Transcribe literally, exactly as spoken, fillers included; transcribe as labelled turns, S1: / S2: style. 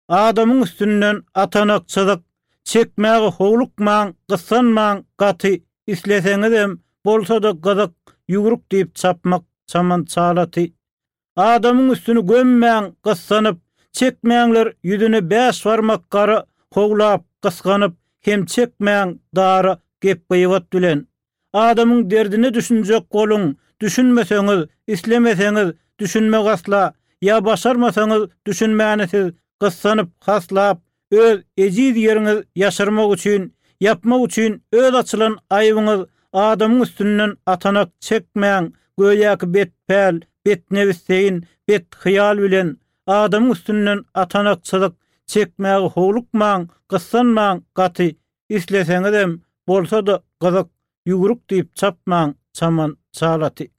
S1: adamyň üstünden atanakçylyk çekmäge howlukmaň, gyssanmaň gaty isleseňizem bolsa-da gyzyk ýugruk diýip çapmak çaman çalaty. Adamyň üstüni gömmäň, gyssanyp çekmäňler ýüzüne beş barmak gary howlap, gyskanyp hem çekmäň dara gep gyýbat bilen. Adamyň derdine düşünjek boluň, düşünmeseňiz, islemeseňiz, düşünmek asla, ya başarmasaňyz düşünmäňsiz, gyssanyp, haslap, öz ejiz ýeriňiz ýaşarmak üçin, yapmak üçin öz açylan aýbyňyz adamyň üstünden atanak çekmäň, göýäki betpäl, betnewisseýin, bet hyýal bilen adamyň üstünden atanakçylyk çekmäge howlukmaň, gyssanmaň gaty isleseňizem bolsa-da gyzyk ýugruk diýip çapmaň çaman çalaty.